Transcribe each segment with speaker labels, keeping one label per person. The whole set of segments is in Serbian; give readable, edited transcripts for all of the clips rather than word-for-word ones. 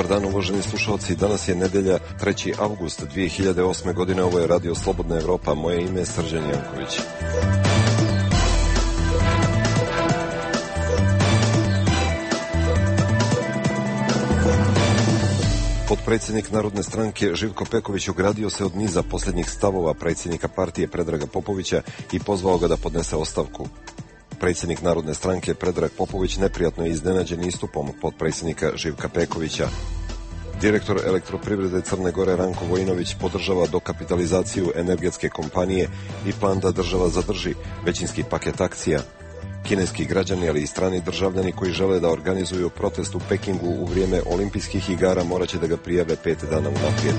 Speaker 1: dan, uvaženi slušalci. Danas je nedelja 3. avgust 2008. godine. Ovo je Radio Slobodna Evropa. Moje ime je Srđan Janković. Potpredsjednik Narodne stranke Živko Peković ogradio se od niza posljednjih stavova predsjednika partije Predraga Popovića i pozvao ga da podnese ostavku. Predsjednik Narodne stranke Predrag Popović neprijatno je iznenađen istupom potpredsjednika Živka Pekovića. Direktor Elektroprivrede Crne Gore Ranko Vojinović podržava dokapitalizaciju energetske kompanije i plan da država zadrži većinski paket akcija. Kineski građani, ali i strani državljani koji žele da organizuju protest u Pekingu u vrijeme olimpijskih igara morat će da ga prijave 5 dana unaprijed.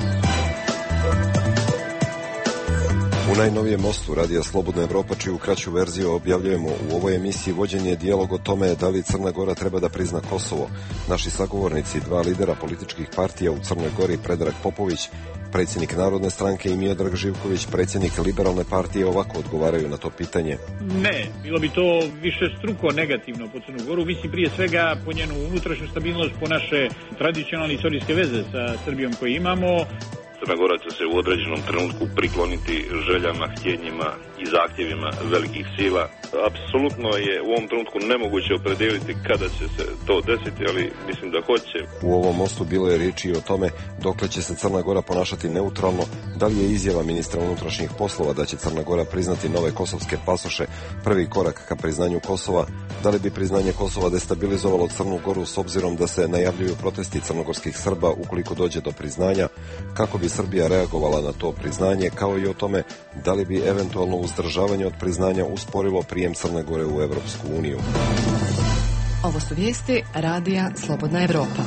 Speaker 1: U najnovijem mostu Radija Slobodna Evropa, čiju kraću verziju objavljujemo u ovoj emisiji, vođen je dijalog o tome da li Crna Gora treba da prizna Kosovo. Naši sagovornici, dva lidera političkih partija u Crnoj Gori, Predrag Popović, predsjednik Narodne stranke, i Miodrag Živković, predsjednik Liberalne partije, ovako odgovaraju na to pitanje.
Speaker 2: Ne, bilo bi to više struko negativno po Crnu Goru. Mislim prije svega po njenu unutrašnju stabilnost, po naše tradicionalne istorijske veze sa Srbijom koje imamo.
Speaker 3: Crna Gora će se u određenom trenutku prikloniti željama, htjenjima i zahtjevima velikih sila. Apsolutno je u ovom trenutku nemoguće opredijeliti kada će se to desiti, ali mislim da hoće. U
Speaker 1: ovom mostu bilo je riječi i o tome dokle će se Crna Gora ponašati neutralno, da li je izjava ministra unutrašnjih poslova da će Crna Gora priznati nove kosovske pasoše prvi korak ka priznanju Kosova, da li bi priznanje Kosova destabilizovalo Crnu Goru s obzirom da se najavljuju protesti crnogorskih Srba ukoliko dođe do priznanja, kako bi Srbija reagovala na to priznanje, kao i o tome da li bi eventualno uzdržavanje od priznanja usporilo prijem Crne Gore u Evropsku uniju.
Speaker 4: Ovo su vijesti Radija Slobodna Evropa.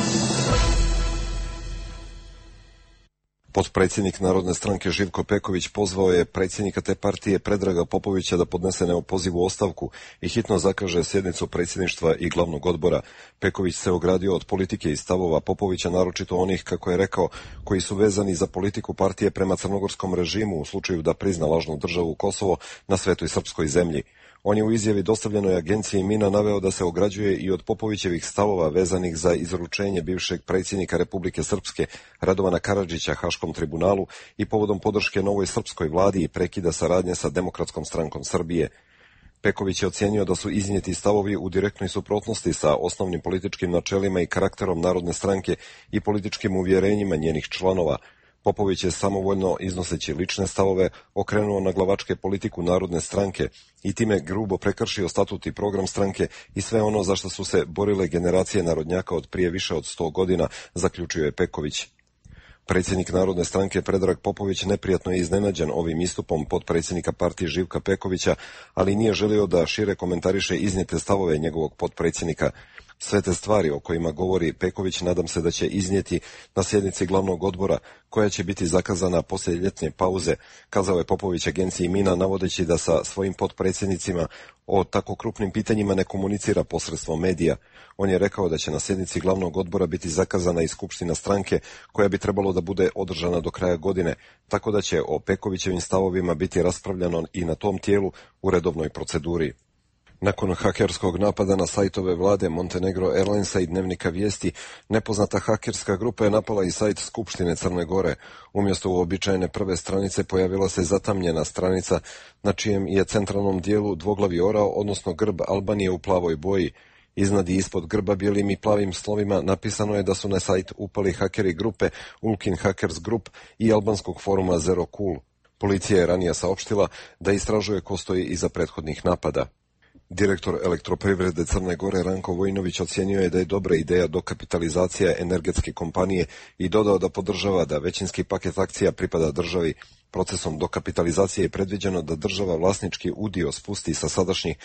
Speaker 1: Potpredsjednik Narodne stranke Živko Peković pozvao je predsjednika te partije Predraga Popovića da podnese neopozivu ostavku i hitno zakaže sjednicu predsjedništva i glavnog odbora. Peković se ogradio od politike i stavova Popovića, naročito onih, kako je rekao, koji su vezani za politiku partije prema crnogorskom režimu u slučaju da prizna lažnu državu Kosovo na svetoj srpskoj zemlji. On je u izjavi dostavljenoj agenciji Mina naveo da se ograđuje i od Popovićevih stavova vezanih za izručenje bivšeg predsjednika Republike Srpske Radovana Karadžića Haškom tribunalu i povodom podrške novoj srpskoj vladi i prekida saradnje sa Demokratskom strankom Srbije. Peković je ocijenio da su iznijeti stavovi u direktnoj suprotnosti sa osnovnim političkim načelima i karakterom Narodne stranke i političkim uvjerenjima njenih članova. Popović je samovoljno, iznoseći lične stavove, okrenuo na glavačke politiku Narodne stranke i time grubo prekršio statut i program stranke i sve ono za što su se borile generacije narodnjaka od prije više od 100 godina, zaključio je Peković. Predsjednik Narodne stranke Predrag Popović neprijatno je iznenađen ovim istupom potpredsjednika partije Živka Pekovića, ali nije želio da šire komentariše iznijete stavove njegovog potpredsjednika. Sve te stvari o kojima govori Peković nadam se da će iznijeti na sjednici glavnog odbora, koja će biti zakazana poslije ljetne pauze, kazao je Popović agenciji Mina, navodeći da sa svojim potpredsjednicima o tako krupnim pitanjima ne komunicira posredstvom medija. On je rekao da će na sjednici glavnog odbora biti zakazana i skupština stranke, koja bi trebalo da bude održana do kraja godine, tako da će o Pekovićevim stavovima biti raspravljano i na tom tijelu u redovnoj proceduri. Nakon hakerskog napada na sajtove vlade Montenegro Airlinesa i Dnevnika Vijesti, nepoznata hakerska grupa je napala i sajt Skupštine Crne Gore. Umjesto uobičajene prve stranice pojavila se zatamnjena stranica na čijem je centralnom dijelu dvoglavi orao, odnosno grb Albanije u plavoj boji. Iznad i ispod grba bijelim i plavim slovima napisano je da su na sajt upali hakeri grupe Ulkin Hackers Group i albanskog foruma Zero Cool. Policija je ranije saopštila da istražuje ko stoji iza prethodnih napada. Direktor Elektroprivrede Crne Gore Ranko Vojinović ocijenio je da je dobra ideja dokapitalizacija energetske kompanije i dodao da podržava da većinski paket akcija pripada državi. Procesom dokapitalizacije je predviđeno da država vlasnički udio spusti sa sadašnjih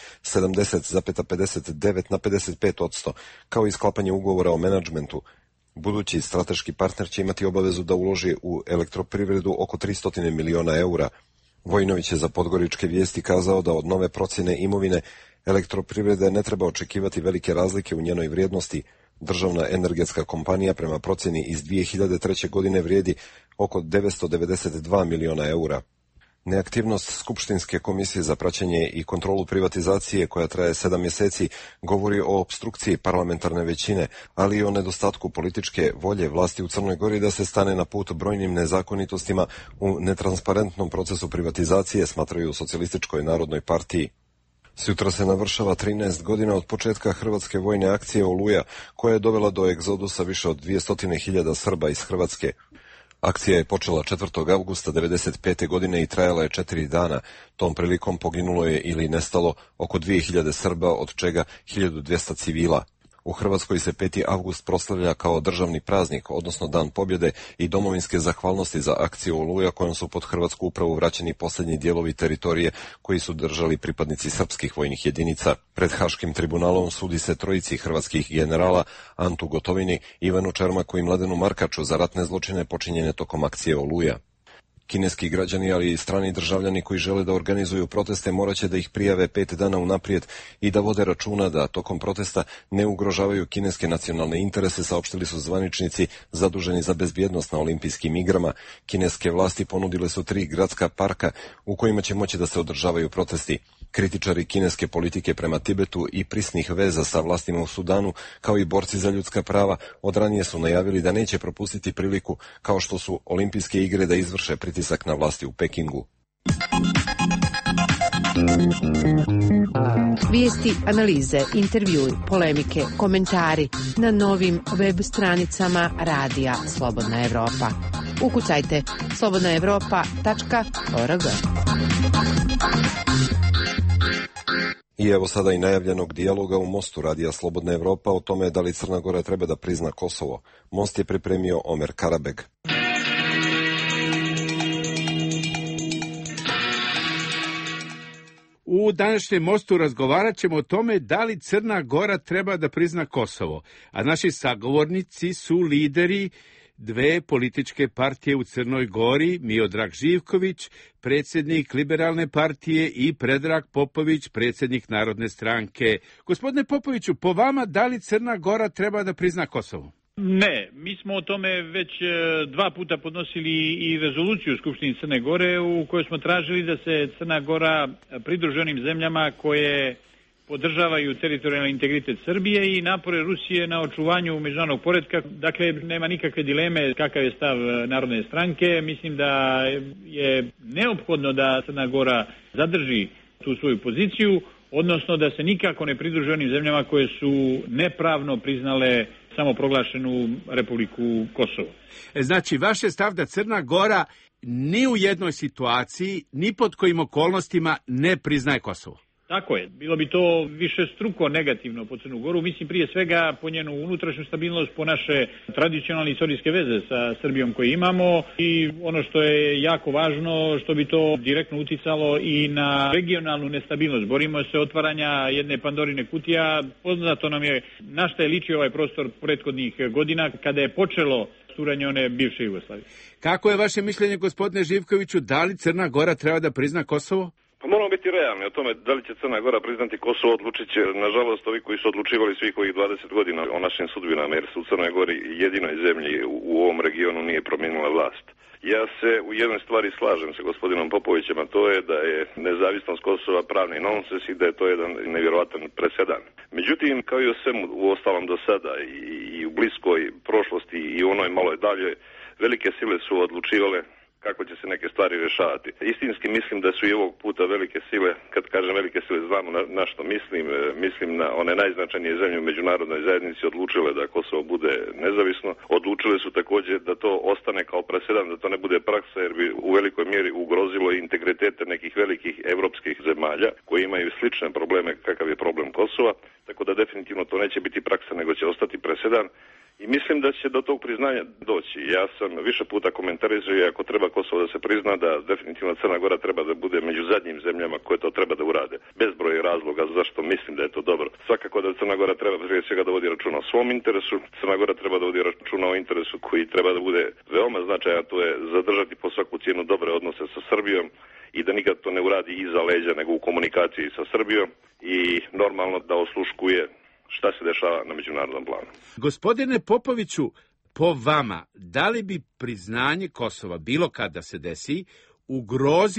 Speaker 1: 70,59 na 55%, kao i sklapanje ugovora o menadžmentu. Budući strateški partner će imati obavezu da uloži u elektroprivredu oko 300 miliona eura. Vojinović je za Podgoričke vijesti kazao da od nove procjene imovine Elektroprivrede ne treba očekivati velike razlike u njenoj vrijednosti. Državna energetska kompanija prema procjeni iz 2003. godine vrijedi oko 992 miliona eura. Neaktivnost Skupštinske komisije za praćenje i kontrolu privatizacije, koja traje 7 mjeseci, govori o opstrukciji parlamentarne većine, ali i o nedostatku političke volje vlasti u Crnoj Gori da se stane na put brojnim nezakonitostima u netransparentnom procesu privatizacije, smatraju u Socijalističkoj narodnoj partiji. Sutra se navršava 13 godina od početka hrvatske vojne akcije Oluja, koja je dovela do egzodusa više od 200.000 Srba iz Hrvatske. Akcija je počela 4. avgusta 1995. godine i trajala je 4 dana. Tom prilikom poginulo je ili nestalo oko 2000 Srba, od čega 1200 civila. U Hrvatskoj se 5. avgust proslavlja kao državni praznik, odnosno Dan pobjede i domovinske zahvalnosti za akciju Oluja, kojom su pod hrvatsku upravu vraćeni posljednji dijelovi teritorije koji su držali pripadnici srpskih vojnih jedinica. Pred Haškim tribunalom sudi se trojici hrvatskih generala, Antu Gotovini, Ivanu Čermaku i Mladenu Markaču za ratne zločine počinjene tokom akcije Oluja. Kineski građani, ali i strani državljani koji žele da organizuju proteste, morat će da ih prijave 5 dana unaprijed i da vode računa da tokom protesta ne ugrožavaju kineske nacionalne interese, saopštili su zvaničnici zaduženi za bezbjednost na olimpijskim igrama. Kineske vlasti ponudile su 3 gradska parka u kojima će moći da se održavaju protesti. Kritičari kineske politike prema Tibetu i prisnih veza sa vlastima u Sudanu, kao i borci za ljudska prava, od ranije su najavili da neće propustiti priliku, kao što su olimpijske igre, da izvrše pritisak na vlasti u Pekingu.
Speaker 5: Vijesti, analize, intervjui, polemike, komentari na novim web stranicama Radija Slobodna Evropa. Ukucajte slobodnaevropa.org.
Speaker 1: I evo sada i najavljenog dijaloga u Mostu Radija Slobodna Evropa o tome da li Crna Gora treba da prizna Kosovo. Most je pripremio Omer Karabeg.
Speaker 6: U današnjem Mostu razgovarat ćemo o tome da li Crna Gora treba da prizna Kosovo, a naši sagovornici su lideri dve političke partije u Crnoj Gori, Miodrag Živković, predsjednik Liberalne partije, i Predrag Popović, predsjednik Narodne stranke. Gospodine Popoviću, po vama, da li Crna Gora treba da prizna Kosovo?
Speaker 2: Ne, mi smo o tome već 2 puta podnosili i rezoluciju u Skupštini Crne Gore u kojoj smo tražili da se Crna Gora pridruži onim zemljama koje podržavaju teritorijalni integritet Srbije i napore Rusije na očuvanju međunarodnog poretka. Dakle, nema nikakve dileme kakav je stav Narodne stranke. Mislim da je neophodno da Crna Gora zadrži tu svoju poziciju, odnosno da se nikako ne pridruži onim zemljama koje su nepravno priznale samoproglašenu Republiku Kosovo.
Speaker 6: Znači, vaš je stav da Crna Gora ni u jednoj situaciji, ni pod kojim okolnostima ne priznaje Kosovo?
Speaker 2: Tako je. Bilo bi to višestruko negativno po Crnu Goru. Mislim prije svega po njenu unutrašnju stabilnost, po naše tradicionalne istorijske veze sa Srbijom koje imamo i ono što je jako važno, što bi to direktno uticalo i na regionalnu nestabilnost. Borimo se otvaranja jedne Pandorine kutija. Poznato nam je na šta je ličio ovaj prostor prethodnih godina kada je počelo rasturanje one bivše Jugoslavije.
Speaker 6: Kako je vaše mišljenje, gospodine Živkoviću, da li Crna Gora treba da prizna Kosovo?
Speaker 3: Pa moramo biti realni o tome da li će Crna Gora priznati Kosovo, odlučit će, nažalost, ovi koji su odlučivali svih ovih 20 godina o našim sudbinama, jer se u Crnoj Gori jedinoj zemlji u ovom regionu nije promijenila vlast. Ja se u jednoj stvari slažem sa gospodinom Popovićem, a to je da je nezavisnost Kosova pravni nonsens i da je to jedan nevjerojatan presedan. Međutim, kao i o svemu u ostalom do sada i u bliskoj prošlosti i u onoj maloj daljoj, velike sile su odlučivale kako će se neke stvari rješavati. Istinski mislim da su i ovog puta velike sile, kad kažem velike sile znamo na što mislim na one najznačajnije zemlje u međunarodnoj zajednici odlučile da Kosovo bude nezavisno. Odlučile su također da to ostane kao presedan, da to ne bude praksa, jer bi u velikoj mjeri ugrozilo integritete nekih velikih evropskih zemalja koji imaju slične probleme kakav je problem Kosova, tako da definitivno to neće biti praksa nego će ostati presedan. I mislim da će do tog priznanja doći. Ja sam više puta komentarizao i ako treba Kosovo da se prizna, da definitivno Crna Gora treba da bude među zadnjim zemljama koje to treba da urade. Bezbroj razloga zašto mislim da je to dobro. Svakako da Crna Gora treba prije svega da vodi računa o svom interesu. Crna Gora treba da vodi računa o interesu koji treba da bude veoma značajan, to je zadržati po svaku cijenu dobre odnose sa Srbijom i da nikad to ne uradi iza leđa nego u komunikaciji sa Srbijom i normalno da osluškuje šta se dešava na međunarodnom planu.
Speaker 6: Gospodine Popoviću, po vama, da li bi priznanje Kosova bilo kada se desi ugrozilo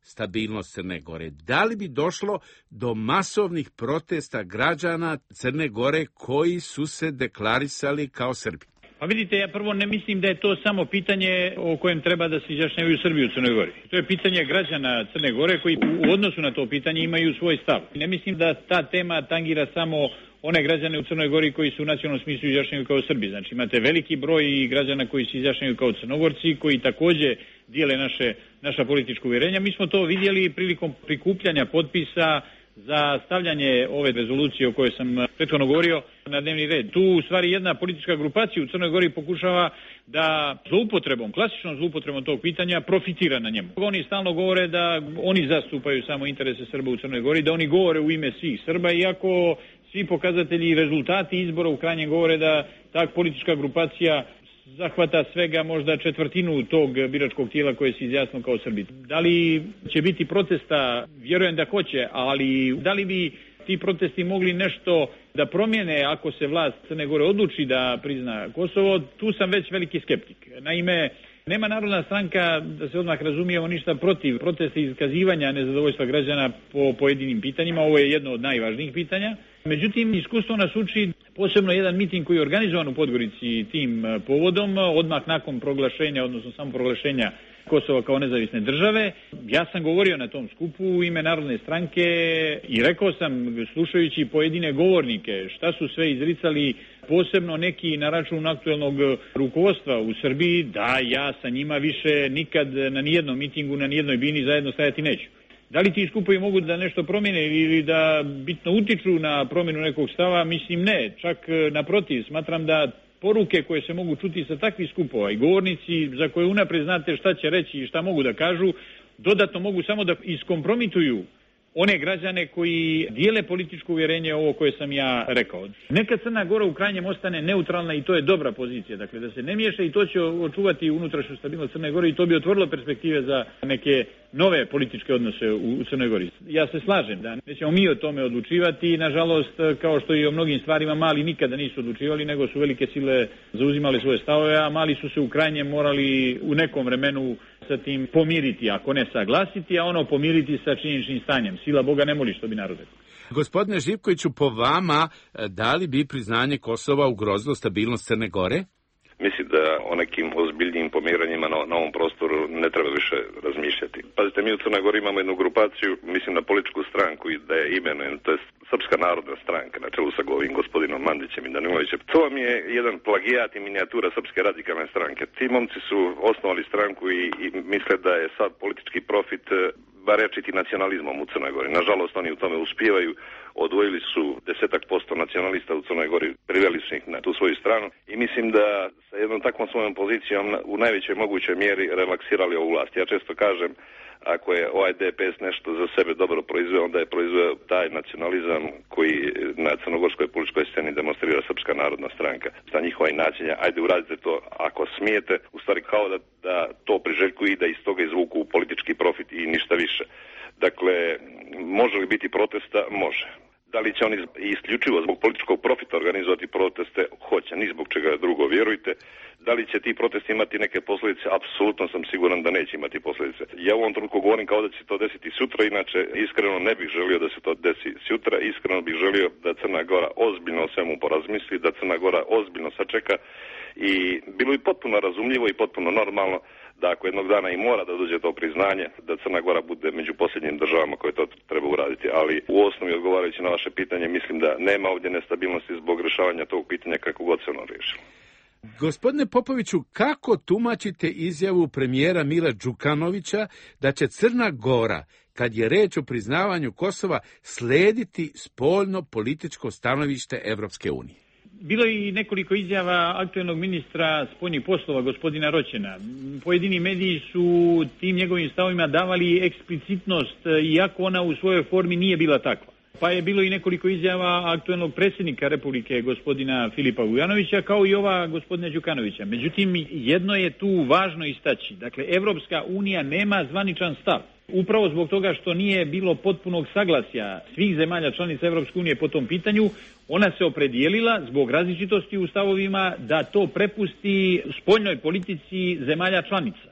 Speaker 6: stabilnost Crne Gore? Da li bi došlo do masovnih protesta građana Crne Gore koji su se deklarisali kao Srbi?
Speaker 2: Pa vidite, ja prvo ne mislim da je to samo pitanje o kojem treba da se izjašnjavaju Srbi u Crnoj Gori. To je pitanje građana Crne Gore koji u odnosu na to pitanje imaju svoj stav. Ne mislim da ta tema tangira samo one građane u Crnoj Gori koji su u nacionalnom smislu izjašnjavaju kao Srbi. Znači imate veliki broj građana koji se izjašnjavaju kao Crnogorci, koji takođe dijele naša politička uvjerenja. Mi smo to vidjeli prilikom prikupljanja potpisa za stavljanje ove rezolucije o kojoj sam prethodno govorio na dnevni red. Tu u stvari jedna politička grupacija u Crnoj Gori pokušava da klasičnom zloupotrebom tog pitanja profitira na njemu. Oni stalno govore da oni zastupaju samo interese Srba u Crnoj Gori, da oni govore u ime svih Srba, iako svi pokazatelji i rezultati izbora u krajnjem govore da ta politička grupacija zahvata svega možda četvrtinu tog biračkog tijela koje se izjasnilo kao Srbi. Da li će biti protesta? Vjerujem da hoće, ali da li bi ti protesti mogli nešto da promijene ako se vlast Crne Gore odluči da prizna Kosovo? Tu sam već veliki skeptik. Naime, nema Narodna stranka, da se odmah razumijemo, ništa protiv protesta i iskazivanja nezadovoljstva građana po pojedinim pitanjima. Ovo je jedno od najvažnijih pitanja. Međutim, iskustvo nas uči, posebno jedan miting koji je organizovan u Podgorici tim povodom, odmah nakon proglašenja, odnosno samo proglašenja Kosova kao nezavisne države. Ja sam govorio na tom skupu u ime Narodne stranke i rekao sam, slušajući pojedine govornike, šta su sve izricali, posebno neki na račun aktuelnog rukovodstva u Srbiji, da ja sa njima više nikad na nijednom mitingu, na nijednoj bini zajedno stajati neću. Da li ti skupovi mogu da nešto promijene ili da bitno utiču na promjenu nekog stava? Mislim ne, čak naprotiv, smatram da poruke koje se mogu čuti sa takvih skupova i govornici za koje unaprijed znate šta će reći i šta mogu da kažu, dodatno mogu samo da iskompromituju one građane koji dijele političko uvjerenje ovo koje sam ja rekao. Neka Crna Gora u krajnjem ostane neutralna i to je dobra pozicija, dakle da se ne miješa i to će očuvati unutrašnju stabilnost Crne Gore i to bi otvorilo perspektive za neke nove političke odnose u Crnoj Gori. Ja se slažem da nećemo mi o tome odlučivati, nažalost kao što i o mnogim stvarima mali nikada nisu odlučivali, nego su velike sile zauzimale svoje stavove, a mali su se u krajnjem morali u nekom vremenu sa tim pomiriti, ako ne saglasiti, a ono pomiriti sa činjeničnim stanjem. Sila Boga ne moli, što bi narod rekao.
Speaker 6: Gospodine Živkoviću, po vama, da li bi priznanje Kosova ugrozilo stabilnost Crne Gore?
Speaker 3: Mislim da o nekim ozbiljnijim pomiranjima na ovom prostoru ne treba više razmišljati. Pazite, mi u Crnoj Gori imamo jednu grupaciju, mislim na političku stranku i da je imenujem, to je Srpska narodna stranka na čelu sa gospodinom Mandićem i Danilovićem. To vam je jedan plagijat i minijatura Srpske radikalne stranke. Ti momci su osnovali stranku i misle da je sad politički profit barečiti nacionalizmom u Crnoj Gori. Nažalost, oni u tome uspijevaju. Odvojili su 10% nacionalista u Crnoj Gori, priveli su ih na tu svoju stranu i mislim da sa jednom takvom svojom pozicijom u najvećoj mogućoj mjeri relaksirali ovu vlast. Ja često kažem, ako je ovaj DPS nešto za sebe dobro proizveo, onda je proizveo taj nacionalizam koji na crnogorskoj političkoj sceni demonstrira Srpska narodna stranka. Za njihova inačenja, ajde uradite to ako smijete, u stvari kao da to priželjkuju i da iz toga izvuku politički profit i ništa više. Dakle, može li biti protesta? Može. Da li će oni isključivo zbog političkog profita organizovati proteste? Hoće, ni zbog čega drugo, vjerujte. Da li će ti protesti imati neke posljedice? Apsolutno sam siguran da neće imati posljedice. Ja u ovom trenutku govorim kao da će se to desiti sutra, inače iskreno ne bih želio da se to desi sutra. Iskreno bih želio da Crna Gora ozbiljno o svemu porazmisli, da Crna Gora ozbiljno sačeka i bilo bi potpuno razumljivo i potpuno normalno da ako jednog dana i mora da dođe to priznanje, da Crna Gora bude među posljednjim državama koje to treba uraditi. Ali u osnovi, odgovarajući na vaše pitanje, mislim da nema ovdje nestabilnosti zbog rješavanja tog pitanja kako god se ono riješi.
Speaker 6: Gospodine Popoviću, kako tumačite izjavu premijera Mila Đukanovića da će Crna Gora, kad je reč o priznavanju Kosova, slediti spoljno političko stanovište Evropske unije?
Speaker 2: Bilo je i nekoliko izjava aktuelnog ministra spoljnih poslova, gospodina Roćena. Pojedini mediji su tim njegovim stavovima davali eksplicitnost, iako ona u svojoj formi nije bila takva. Pa je bilo i nekoliko izjava aktuelnog predsjednika Republike, gospodina Filipa Vujanovića, kao i ova gospodina Đukanovića. Međutim, jedno je tu važno istaći. Dakle, Evropska unija nema zvaničan stav. Upravo zbog toga što nije bilo potpunog saglasja svih zemalja članica Evropske unije po tom pitanju, ona se opredijelila zbog različitosti u stavovima da to prepusti spoljnoj politici zemalja članica.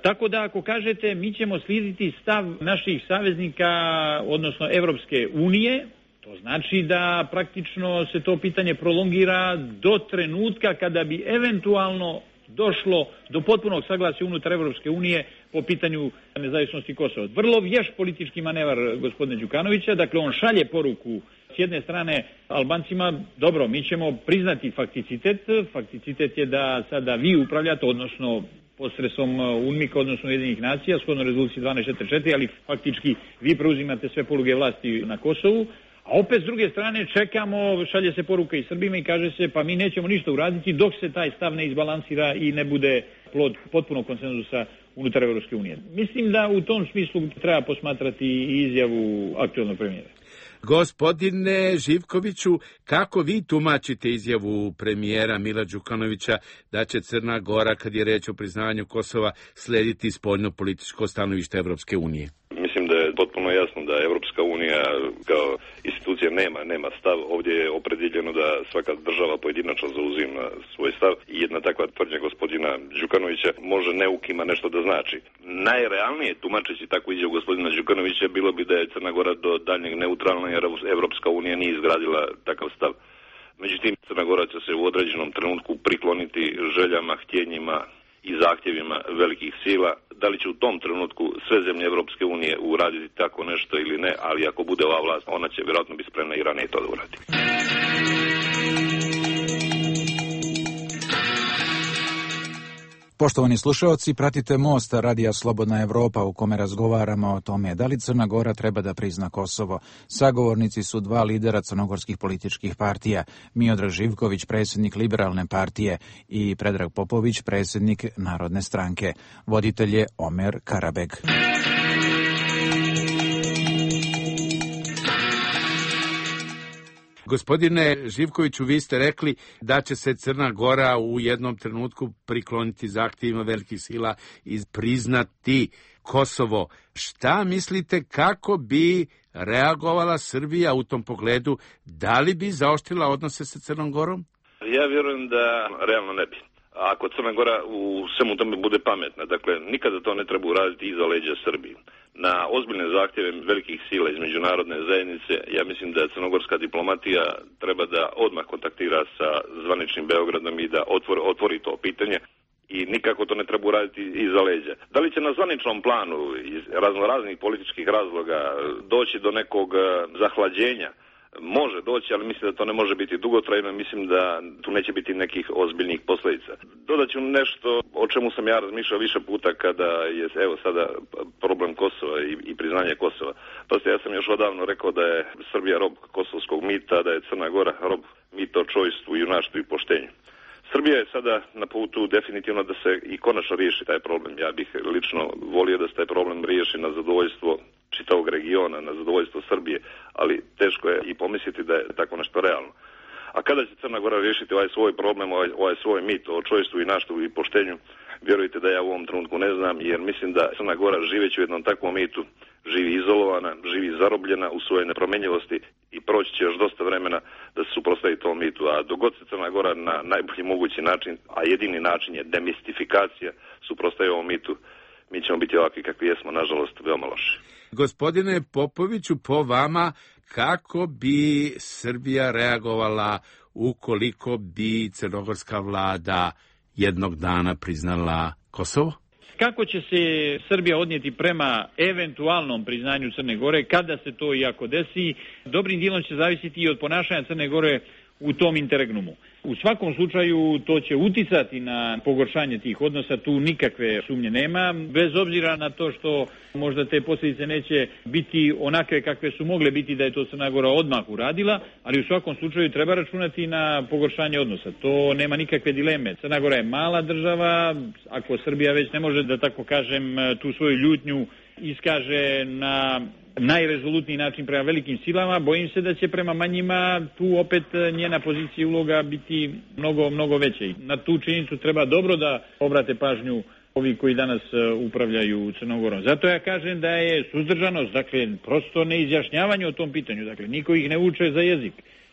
Speaker 2: Tako da ako kažete mi ćemo slijediti stav naših saveznika, odnosno Evropske unije, to znači da praktično se to pitanje prolongira do trenutka kada bi eventualno došlo do potpunog saglasja unutar Evropske unije po pitanju nezavisnosti Kosova. Vrlo vješ politički manevar gospodina Đukanovića, dakle on šalje poruku s jedne strane Albancima, dobro, mi ćemo priznati fakticitet. Fakticitet je da sada vi upravljate, odnosno posredstvom UNMIK, odnosno Ujedinjenih nacija, shodno rezoluciji 1244, ali faktički vi preuzimate sve poluge vlasti na Kosovu. A opet s druge strane čekamo, šalje se poruka i Srbima i kaže se pa mi nećemo ništa uraditi dok se taj stav ne izbalansira i ne bude plod potpunog konsenzusa unutar Evropske unije. Mislim da u tom smislu treba posmatrati i izjavu aktuelnog premijera.
Speaker 6: Gospodine Živkoviću, kako vi tumačite izjavu premijera Mila Đukanovića da će Crna Gora, kad je reč o priznavanju Kosova, slediti spoljno-političko stanovište Evropske unije?
Speaker 3: Mislim da je potpuno jasno da Evropska unija kao institucija nema stav. Ovdje je opredeljeno da svaka država pojedinačno zauzima svoj stav i jedna takva tvrdnja gospodina Đukanovića može neukima nešto da znači. Najrealnije tumačeći takvu izjavu gospodina Đukanovića bilo bi da je Crna Gora do daljnjeg neutralna jer Evropska unija nije izgradila takav stav. Međutim, Crna Gora će se u određenom trenutku prikloniti željama, htjenjima i zahtjevima velikih sila. Da li će u tom trenutku sve zemlje Evropske unije uraditi tako nešto ili ne, ali ako bude ova vlast, ona će vjerojatno biti spremna i ranije to da uradi.
Speaker 7: Poštovani slušalci, pratite Most Radija Slobodna Evropa u kome razgovaramo o tome da li Crna Gora treba da prizna Kosovo. Sagovornici su dva lidera crnogorskih političkih partija, Miodrag Živković, predsjednik Liberalne partije, i Predrag Popović, predsjednik Narodne stranke. Voditelj je Omer Karabeg.
Speaker 6: Gospodine Živkoviću, vi ste rekli da će se Crna Gora u jednom trenutku prikloniti zahtjevima velikih sila i priznati Kosovo. Šta mislite, kako bi reagovala Srbija u tom pogledu? Da li bi zaoštrila odnose sa Crnom Gorom?
Speaker 3: Ja vjerujem da realno ne bi. Ako Crna Gora u svemu tome bude pametna, dakle, nikada to ne treba uraditi iza leđa Srbiji. Na ozbiljne zahtjeve velikih sila iz međunarodne zajednice, ja mislim da crnogorska diplomatija treba da odmah kontaktira sa zvaničnim Beogradom i da otvori to pitanje i nikako to ne treba uraditi iza leđa. Da li će na zvaničnom planu iz raznih političkih razloga doći do nekog zahlađenja? Može doći, ali mislim da to ne može biti dugotrajno, mislim da tu neće biti nekih ozbiljnih posljedica. Dodat ću nešto o čemu sam ja razmišljao više puta kada je, evo sada, problem Kosova i priznanje Kosova. Ja sam još odavno rekao da je Srbija rob kosovskog mita, da je Crna Gora rob mita o čojstvu, junaštvu i poštenju. Srbija je sada na putu definitivno da se i konačno riješi taj problem. Ja bih lično volio da se taj problem riješi na zadovoljstvo čitavog regiona, na zadovoljstvo Srbije, ali teško je i pomisliti da je tako nešto realno. A kada će Crna Gora riješiti ovaj svoj problem, ovaj svoj mit o čojstvu i naštvu i poštenju, vjerujte da ja u ovom trenutku ne znam, jer mislim da Crna Gora živeći u jednom takvom mitu živi izolovana, živi zarobljena u svojoj nepromjenjivosti i proći će još dosta vremena da se suprotstavi tom mitu. A dogod se Crna Gora na najbolji mogući način, a jedini način je demistifikacija, suprotstavi ovom mitu, mi ćemo biti ovakvi kakvi jesmo, nažalost, veoma loši.
Speaker 6: Gospodine Popoviću, po vama, kako bi Srbija reagovala ukoliko bi crnogorska vlada jednog dana priznala Kosovo?
Speaker 2: Kako će se Srbija odnijeti prema eventualnom priznanju Crne Gore, kada se to i ako desi, dobrim dijelom će zavisiti i od ponašanja Crne Gore u tom interregnumu. U svakom slučaju to će uticati na pogoršanje tih odnosa, tu nikakve sumnje nema, bez obzira na to što možda te posljedice neće biti onakve kakve su mogle biti da je to Crna Gora odmah uradila, ali u svakom slučaju treba računati na pogoršanje odnosa. To nema nikakve dileme. Crna Gora je mala država, ako Srbija već ne može, da tako kažem, tu svoju ljutnju iskaže na najrezolutniji način prema velikim silama, bojim se da će prema manjima tu opet njena pozicija i uloga biti mnogo veća. Na tu činjenicu treba dobro da obrate pažnju ovi koji danas upravljaju Crnogorom. Zato ja kažem da je suzdržanost, dakle, prosto neizjašnjavanje o tom pitanju. Dakle, niko ih ne uče za jezik.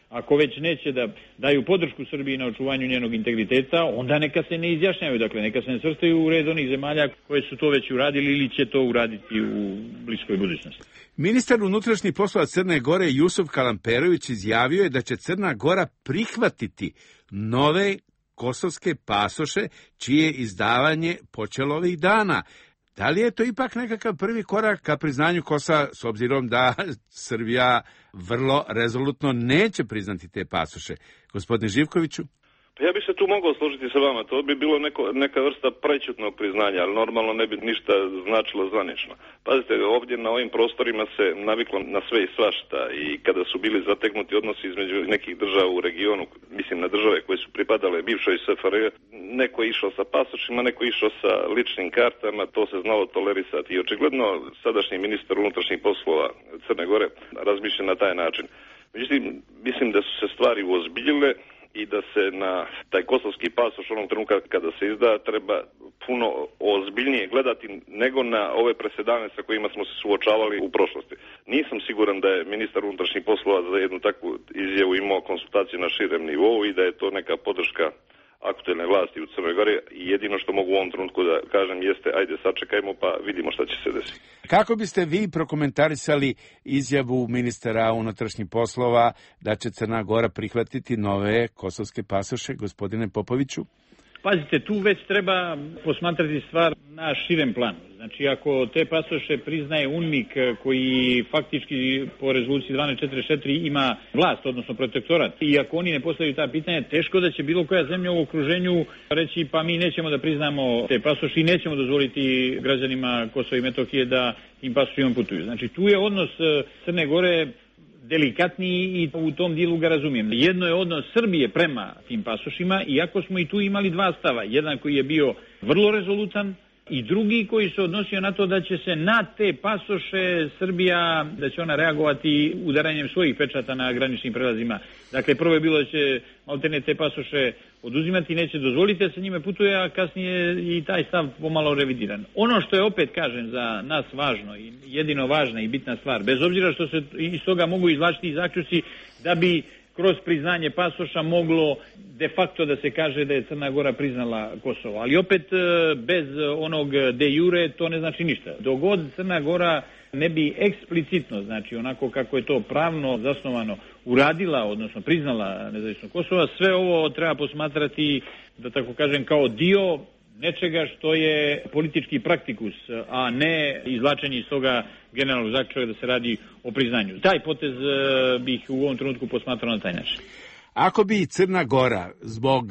Speaker 2: ako već neće da daju podršku Srbiji na očuvanju njenog integriteta, onda neka se ne izjašnjavaju, dakle neka se ne svrstaju u red onih zemalja koje su to već uradili ili će to uraditi u bliskoj budućnosti.
Speaker 6: Ministar unutrašnjih poslova Crne Gore Jusuf Kalamperović izjavio je da će Crna Gora prihvatiti nove kosovske pasoše čije izdavanje počelo ovih dana. Da li je to ipak nekakav prvi korak ka priznanju Kosova, s obzirom da Srbija vrlo rezolutno neće priznati te pasoše? Gospodine Živkoviću?
Speaker 3: Ja bih se tu mogao složiti sa vama, to bi bilo neka vrsta prećutnog priznanja, ali normalno ne bi ništa značilo zvanično. Pazite, ovdje na ovim prostorima se naviklo na sve i svašta i kada su bili zategnuti odnosi između nekih država u regionu, mislim na države koje su pripadale bivšoj SFRJ, neko je išao sa pasošima, neko je išao sa ličnim kartama, to se znalo tolerisati i očigledno sadašnji ministar unutrašnjih poslova Crne Gore razmišlja na taj način. Međutim, mislim da su se stvari uozbiljile i da se na taj kosovski pasoš onog trenutka kada se izda treba puno ozbiljnije gledati nego na ove presedane sa kojima smo se suočavali u prošlosti. Nisam siguran da je ministar unutrašnjih poslova za jednu takvu izjavu imao konsultacije na širem nivou i da je to neka podrška aktuelne vlasti u Crnoj Gori i jedino što mogu u ovom trenutku da kažem jeste ajde sačekajmo pa vidimo šta će se desiti.
Speaker 6: Kako biste vi prokomentarisali izjavu ministara unutrašnjih poslova da će Crna Gora prihvatiti nove kosovske pasoše, gospodine Popoviću?
Speaker 2: Pazite, tu već treba posmatrati stvar na širem planu. Znači, ako te pasoše priznaje UNMIK koji faktički po rezoluciji 1244 ima vlast, odnosno protektorat, i ako oni ne postavljaju ta pitanja, teško da će bilo koja zemlja u okruženju reći pa mi nećemo da priznamo te pasoše i nećemo dozvoliti građanima Kosova i Metohije da im pasošima putuju. Znači, tu je odnos Crne Gore delikatniji i u tom dijelu ga razumijem. Jedno je odnos Srbije prema tim pasošima, iako smo i tu imali dva stava. Jedan koji je bio vrlo rezolutan i drugi koji se odnosio na to da će se na te pasoše Srbija, da će ona reagovati udaranjem svojih pečata na graničnim prelazima. Dakle, prvo je bilo da će maltene te pasoše oduzimati i neće dozvoliti da se njime putuje, a kasnije i taj stav pomalo revidiran. Ono što je opet, kažem, za nas važno i jedino važna i bitna stvar, bez obzira što se iz toga mogu izvlačiti i zaključci da bi kroz priznanje pasoša moglo de facto da se kaže da je Crna Gora priznala Kosovo. Ali opet bez onog de jure to ne znači ništa. Dok god Crna Gora ne bi eksplicitno, znači onako kako je to pravno zasnovano, uradila, odnosno priznala nezavisno Kosovo, sve ovo treba posmatrati, da tako kažem, kao dio nečega što je politički praktikus, a ne izvlačenje iz toga generalnog zaključka da se radi o priznanju. Taj potez bih u ovom trenutku posmatrao na taj način.
Speaker 6: Ako bi Crna Gora zbog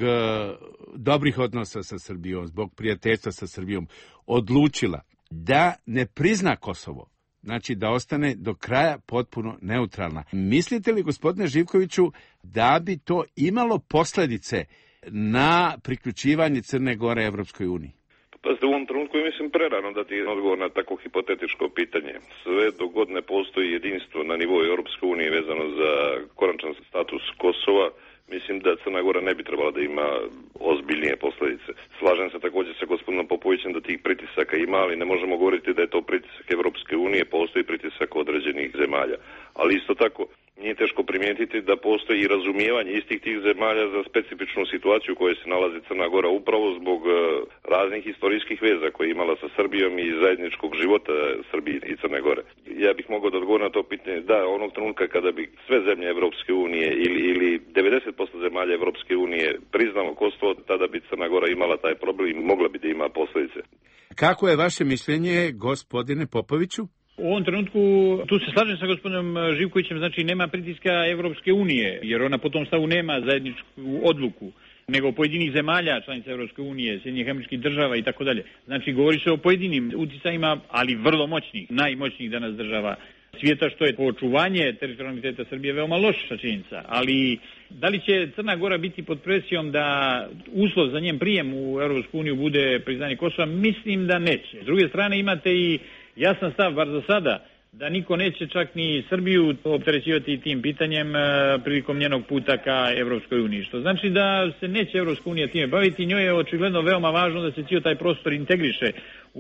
Speaker 6: dobrih odnosa sa Srbijom, zbog prijateljstva sa Srbijom odlučila da ne prizna Kosovo, znači da ostane do kraja potpuno neutralna, mislite li, gospodine Živkoviću, da bi to imalo posljedice na priključivanje Crne Gore Evropskoj uniji?
Speaker 3: Pazite, u ovom trenutku je mislim prerano dati odgovor na tako hipotetičko pitanje. Sve dok god ne postoji jedinstvo na nivou Europske unije vezano za konačan status Kosova, mislim da Crna Gora ne bi trebala da ima ozbiljnije posljedice. Slažem se također sa gospodinom Popovićem da tih pritisaka ima, ali ne možemo govoriti da je to pritisak Evropske unije, postoji pritisak određenih zemalja. Ali isto tako nije teško primijetiti da postoji i razumijevanje istih tih zemalja za specifičnu situaciju u kojoj se nalazi Crna Gora upravo zbog raznih historijskih veza koje je imala sa Srbijom i zajedničkog života Srbije i Crne Gore. Ja bih mogao da odgovorim na to pitanje da onog trenutka kada bi sve zemlje Evropske unije ili 90% zemalja Evropske unije priznalo Kosovo, tada bi Crna Gora imala taj problem i mogla bi da ima posljedice.
Speaker 6: Kako je vaše mišljenje, gospodine Popoviću?
Speaker 2: U ovom trenutku, tu se slažem sa gospodinom Živkovićem, znači nema pritiska Evropske unije, jer ona po tom stavu nema zajedničku odluku, nego pojedinih zemalja, članica Evropske unije, Sjedinjenih Američkih Država i tako dalje. Znači, govori se o pojedinim uticajima, ali vrlo moćnih, najmoćnijih danas država svijeta, što je po očuvanje teritorijalnog integriteta Srbije veoma loša činjenica. Ali da li će Crna Gora biti pod presijom da uslov za njen prijem u Evropsku uniju bude priznanje Kosova? Mislim da neće. S druge strane imate i jasan stav, bar za sada, da niko neće čak ni Srbiju opterećivati tim pitanjem prilikom njenog puta ka Evropskoj uniji. Što znači da se neće Evropska unija time baviti, njoj je očigledno veoma važno da se cijel taj prostor integriše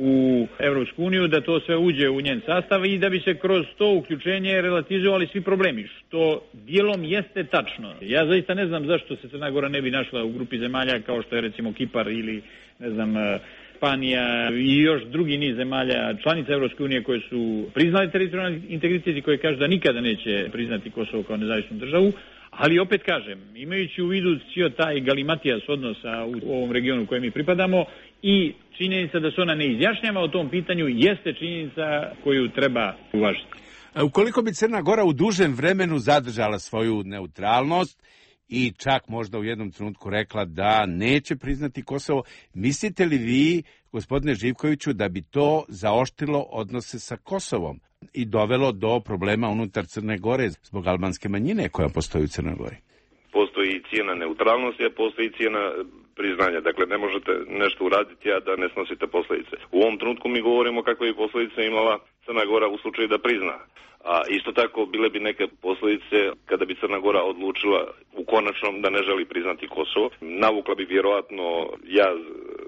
Speaker 2: u Evropsku uniju, da to sve uđe u njen sastav i da bi se kroz to uključenje relativizovali svi problemi, što dijelom jeste tačno. Ja zaista ne znam zašto se Crna Gora ne bi našla u grupi zemalja kao što je recimo Kipar ili ne znam Španija i još drugi niz zemalja članica Evropske unije koje su priznali teritorijalni integritet i koje kažu da nikada neće priznati Kosovo kao nezavisnu državu. Ali opet kažem, imajući u vidu cijel taj galimatijas odnosa u ovom regionu u kojem mi pripadamo i činjenica da se ona ne izjašnjava o tom pitanju jeste činjenica koju treba uvažiti.
Speaker 6: Ukoliko bi Crna Gora u dužem vremenu zadržala svoju neutralnost i čak možda u jednom trenutku rekla da neće priznati Kosovo, mislite li vi, gospodine Živkoviću, da bi to zaoštrilo odnose sa Kosovom i dovelo do problema unutar Crne Gore zbog albanske manjine koja postoji u Crnoj Gori?
Speaker 3: Postoji cijena neutralnosti, a postoji cijena priznanja. Dakle, ne možete nešto uraditi, a da ne snosite posljedice. U ovom trenutku mi govorimo kakve bi posljedice imala Crna Gora u slučaju da prizna. A isto tako bile bi neke posljedice kada bi Crna Gora odlučila u konačnom da ne želi priznati Kosovo. Navukla bi vjerojatno jaz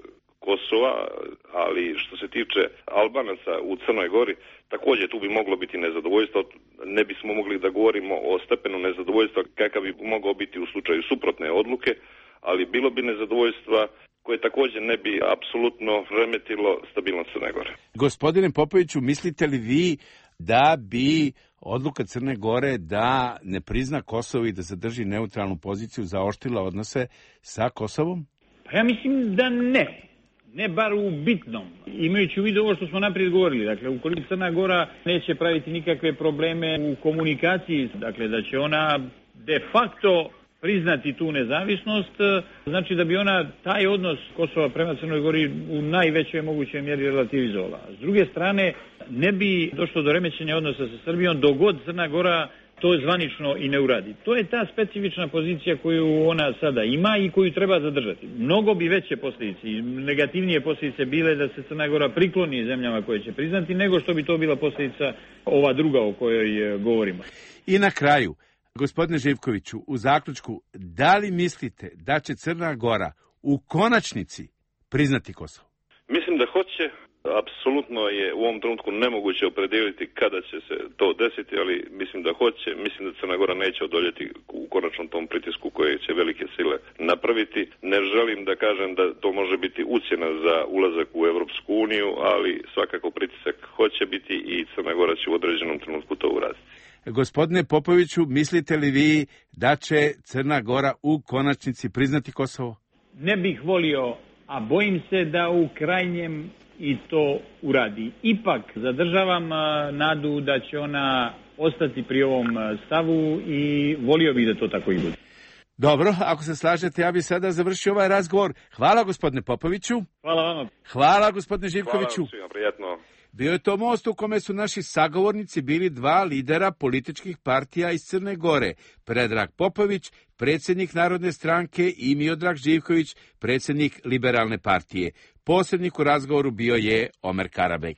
Speaker 3: Kosova, ali što se tiče Albanaca u Crnoj Gori, također tu bi moglo biti nezadovoljstvo. Ne bismo mogli da govorimo o stepenu nezadovoljstva kakav bi mogao biti u slučaju suprotne odluke, ali bilo bi nezadovoljstva koje također ne bi apsolutno remetilo stabilnost Crne Gore.
Speaker 6: Gospodine Popoviću, mislite li vi da bi odluka Crne Gore da ne prizna Kosovo i da zadrži neutralnu poziciju zaoštrila odnose sa Kosovom?
Speaker 2: Pa ja mislim da ne. Ne bar u bitnom. Imajući u vidu ovo što smo naprijed govorili, dakle, ukoliko Crna Gora neće praviti nikakve probleme u komunikaciji, dakle, da će ona de facto priznati tu nezavisnost, znači da bi ona taj odnos Kosova prema Crnoj Gori u najvećoj mogućoj mjeri relativizovala. S druge strane, ne bi došlo do remećenja odnosa sa Srbijom dok god Crna Gora to zvanično i ne uradi. To je ta specifična pozicija koju ona sada ima i koju treba zadržati. Mnogo bi veće posljedice i negativnije posljedice bile da se Crna Gora prikloni zemljama koje će priznati, nego što bi to bila posljedica ova druga o kojoj govorimo.
Speaker 6: I na kraju, gospodine Živkoviću, u zaključku, da li mislite da će Crna Gora u konačnici priznati Kosovo?
Speaker 3: Mislim da hoće. Apsolutno je u ovom trenutku nemoguće opredijeliti kada će se to desiti, ali mislim da hoće. Mislim da Crna Gora neće odoljeti u konačnom tom pritisku koje će velike sile napraviti. Ne želim da kažem da to može biti ucjena za ulazak u Evropsku uniju, ali svakako pritisak hoće biti i Crna Gora će u određenom trenutku to uraditi.
Speaker 6: Gospodine Popoviću, mislite li vi da će Crna Gora u konačnici priznati Kosovo?
Speaker 2: Ne bih volio, a bojim se da u krajnjem i to uradi. Ipak zadržavam nadu da će ona ostati pri ovom stavu i volio bih da to tako i bude.
Speaker 6: Dobro, ako se slažete, ja bih sada završio ovaj razgovor. Hvala gospodine Popoviću.
Speaker 2: Hvala vama.
Speaker 6: Hvala gospodine Živkoviću.
Speaker 3: Hvala svima, prijatno.
Speaker 6: Bio je to most u kome su naši sagovornici bili dva lidera političkih partija iz Crne Gore. Predrag Popović, predsjednik Narodne stranke, i Miodrag Živković, predsjednik Liberalne partije. Posrednik u razgovoru bio je Omer Karabeg.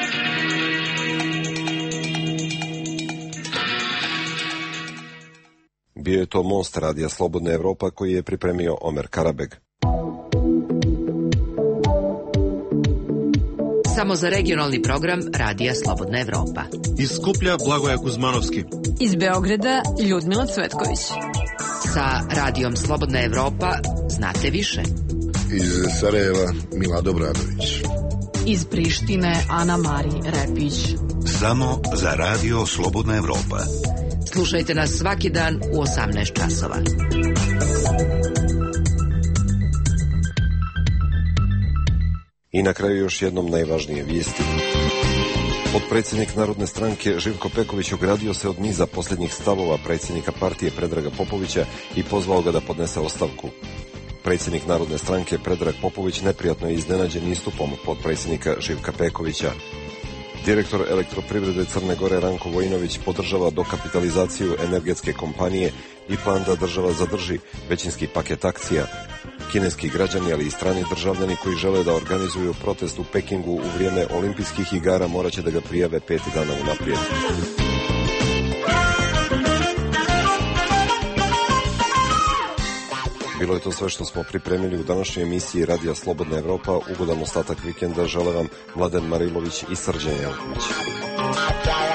Speaker 1: Bio je to most Radija Slobodna Evropa koji je pripremio Omer Karabeg.
Speaker 5: Samo za regionalni program Radija Slobodna Evropa.
Speaker 8: Iz Skuplja Blagoja Kuzmanovski.
Speaker 4: Iz Beograda Ljudmila Cvetković.
Speaker 5: Sa Radijom Slobodna Evropa znate više.
Speaker 9: Iz Sarajeva Milado Bradović.
Speaker 4: Iz Prištine Ana Mari Repić.
Speaker 8: Samo za Radio Slobodna Evropa.
Speaker 5: Slušajte nas svaki dan u 18 časova.
Speaker 1: I na kraju još jednom najvažnije vijesti. Potpredsjednik Narodne stranke Živko Peković ogradio se od niza posljednjih stavova predsjednika partije Predraga Popovića i pozvao ga da podnese ostavku. Predsjednik Narodne stranke Predrag Popović neprijatno je iznenađen istupom potpredsjednika Živka Pekovića. Direktor Elektroprivrede Crne Gore Ranko Vojinović podržava dokapitalizaciju energetske kompanije i plan da država zadrži većinski paket akcija. Kineski građani, ali i strani državljani koji žele da organizuju protest u Pekingu u vrijeme olimpijskih igara morat će da ga prijave 5 dana unaprijed. Bilo je to sve što smo pripremili u današnjoj emisiji Radija Slobodna Evropa. Ugodan ostatak vikenda žele vam Mladen Marilović i Srđan Janković.